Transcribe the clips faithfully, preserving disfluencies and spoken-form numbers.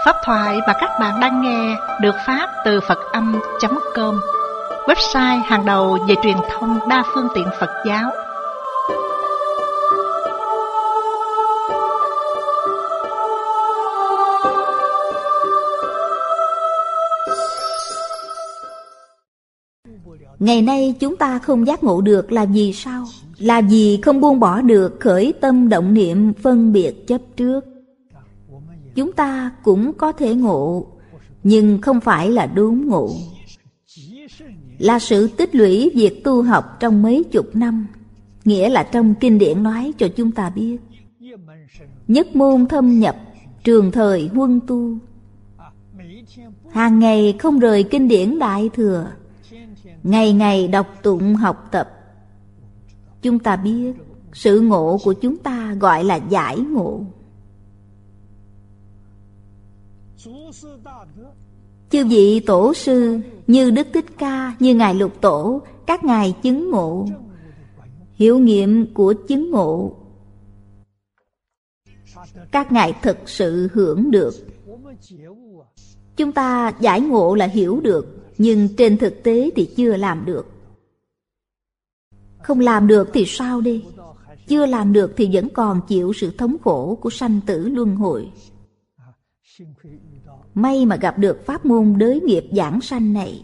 Pháp thoại mà các bạn đang nghe được phát từ Phật Âm chấm com, website hàng đầu về truyền thông đa phương tiện Phật giáo. Ngày nay chúng ta không giác ngộ được là vì sao? Là vì không buông bỏ được khởi tâm động niệm phân biệt chấp trước. Chúng ta cũng có thể ngộ, nhưng không phải là đốn ngộ. Là sự tích lũy việc tu học trong mấy chục năm. Nghĩa là trong kinh điển nói cho chúng ta biết, nhất môn thâm nhập, trường thời huân tu. Hàng ngày không rời kinh điển Đại Thừa, ngày ngày đọc tụng học tập. Chúng ta biết sự ngộ của chúng ta gọi là giải ngộ. Chư vị tổ sư như Đức Thích Ca, như Ngài Lục Tổ, các ngài chứng ngộ. Hiệu nghiệm của chứng ngộ, các ngài thực sự hưởng được. Chúng ta giải ngộ là hiểu được, nhưng trên thực tế thì chưa làm được. Không làm được thì sao đây? Chưa làm được thì vẫn còn chịu sự thống khổ của sanh tử luân hồi. May mà gặp được pháp môn đới nghiệp giảng sanh này.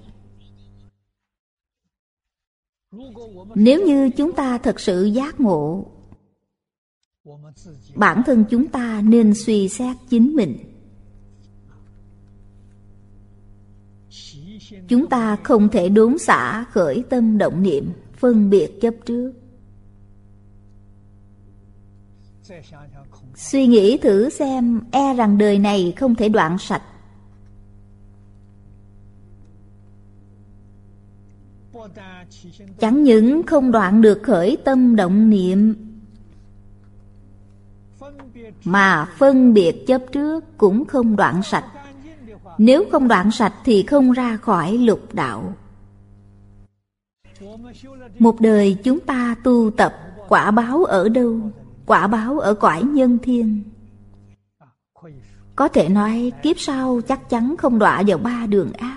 Nếu như chúng ta thật sự giác ngộ, bản thân chúng ta nên suy xét chính mình. Chúng ta không thể đốn xả khởi tâm động niệm phân biệt chấp trước. Suy nghĩ thử xem, e rằng đời này không thể đoạn sạch. Chẳng những không đoạn được khởi tâm động niệm, mà phân biệt chấp trước cũng không đoạn sạch. Nếu không đoạn sạch thì không ra khỏi lục đạo. Một đời chúng ta tu tập, quả báo ở đâu? Quả báo ở cõi nhân thiên. Có thể nói kiếp sau chắc chắn không đọa vào ba đường ác.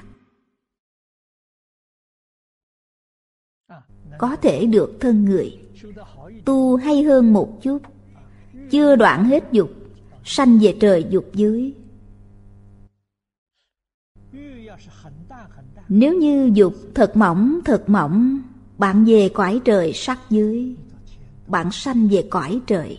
Có thể được thân người. Tu hay hơn một chút, chưa đoạn hết dục, sanh về trời dục dưới. Nếu như dục thật mỏng thật mỏng, bạn về cõi trời sắc dưới, bạn sanh về cõi trời.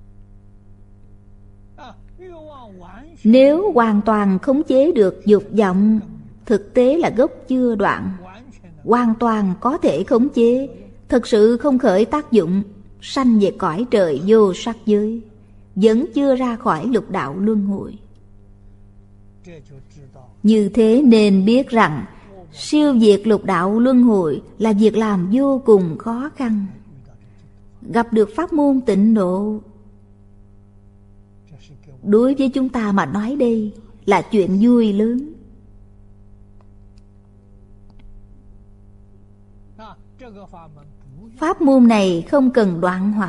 Nếu hoàn toàn khống chế được dục vọng, thực tế là gốc chưa đoạn. Hoàn toàn có thể khống chế, thực sự không khởi tác dụng, sanh về cõi trời vô sắc giới, vẫn chưa ra khỏi lục đạo luân hồi. Như thế nên biết rằng siêu diệt lục đạo luân hồi là việc làm vô cùng khó khăn. Gặp được pháp môn tịnh độ, đối với chúng ta mà nói đây là chuyện vui lớn. Pháp môn này không cần đoạn hoặc,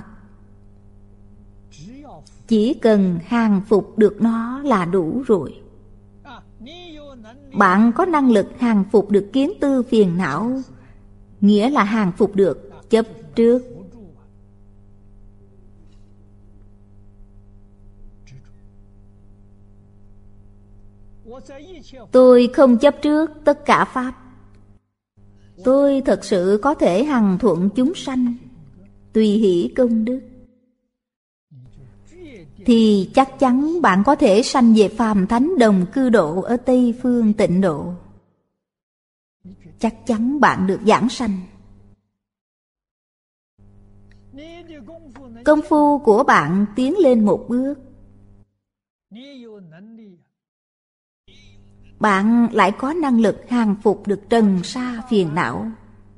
chỉ cần hàng phục được nó là đủ rồi. Bạn có năng lực hàng phục được kiến tư phiền não, nghĩa là hàng phục được chấp trước. Tôi không chấp trước tất cả pháp. Tôi thật sự có thể hằng thuận chúng sanh, tùy hỷ công đức. Thì chắc chắn bạn có thể sanh về phàm thánh đồng cư độ ở Tây Phương Tịnh Độ. Chắc chắn bạn được giảng sanh. Công phu của bạn tiến lên một bước, bạn lại có năng lực hàng phục được trần sa phiền não.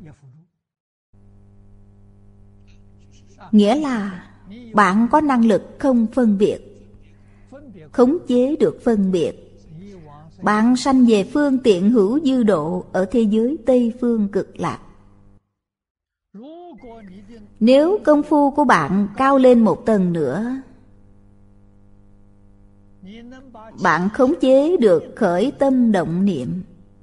Nghĩa là bạn có năng lực không phân biệt, khống chế được phân biệt. Bạn sanh về phương tiện hữu dư độ ở thế giới Tây Phương Cực Lạc. Nếu công phu của bạn cao lên một tầng nữa, bạn khống chế được khởi tâm động niệm.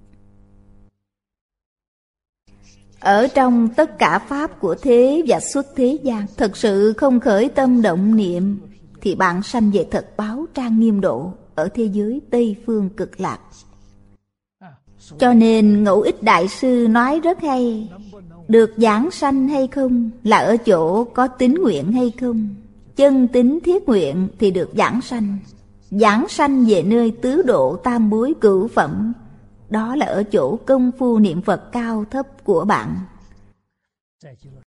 Ở trong tất cả pháp của thế và xuất thế gian, thật sự không khởi tâm động niệm thì bạn sanh về thật báo trang nghiêm độ ở thế giới Tây Phương Cực Lạc. Cho nên Ngẫu Ích Đại Sư nói rất hay, được giảng sanh hay không là ở chỗ có tín nguyện hay không. Chân tín thiết nguyện thì được giảng sanh. Giảng sanh về nơi tứ độ tam bối cửu phẩm, đó là ở chỗ công phu niệm Phật cao thấp của bạn.